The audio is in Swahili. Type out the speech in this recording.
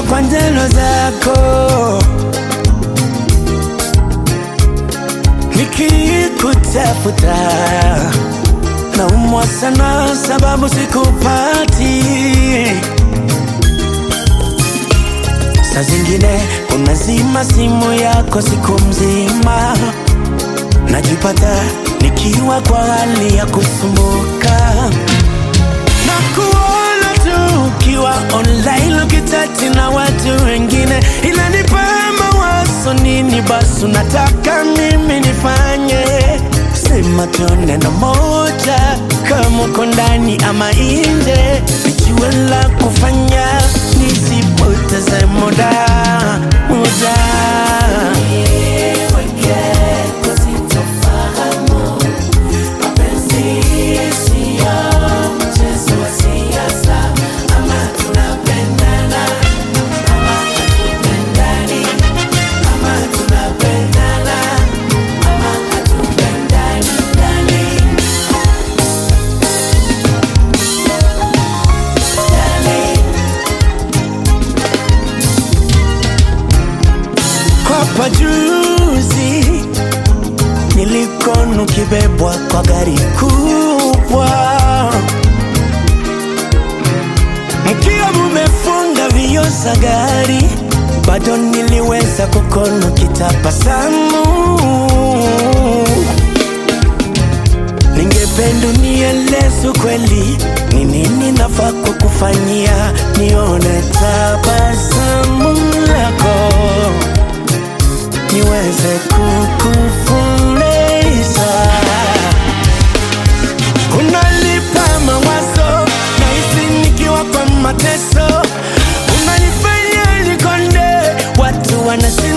kwa njano zako, nikikutafuta naumwa sana sababu sikupati. Saa zingine unazima simu yako siku mzima, najipata nikiwa kwa hali ya kusumbuka. Na kuona tu ukiwa online ukitati na watu wengine, inanipa mawazo, nini basi unataka mimi nifanye? Sema tu neno moja, kama uko ndani ama nje, nijue la kufanya, nisipoteze muda. Hapa juzi nilikuwa nikibebwa kwa gari kubwa, mkiwa mumefunga vioo za gari, bado niliweza kukuona ukitabasamu. Ningependa unieleze kweli, ni nini nafaa kukufanyia nione tabasamu lako, niweze kukufurahisha. Unalipa mawazo nahisi nikiwa kwa mateso, unanifanya nikonde, watu wanasema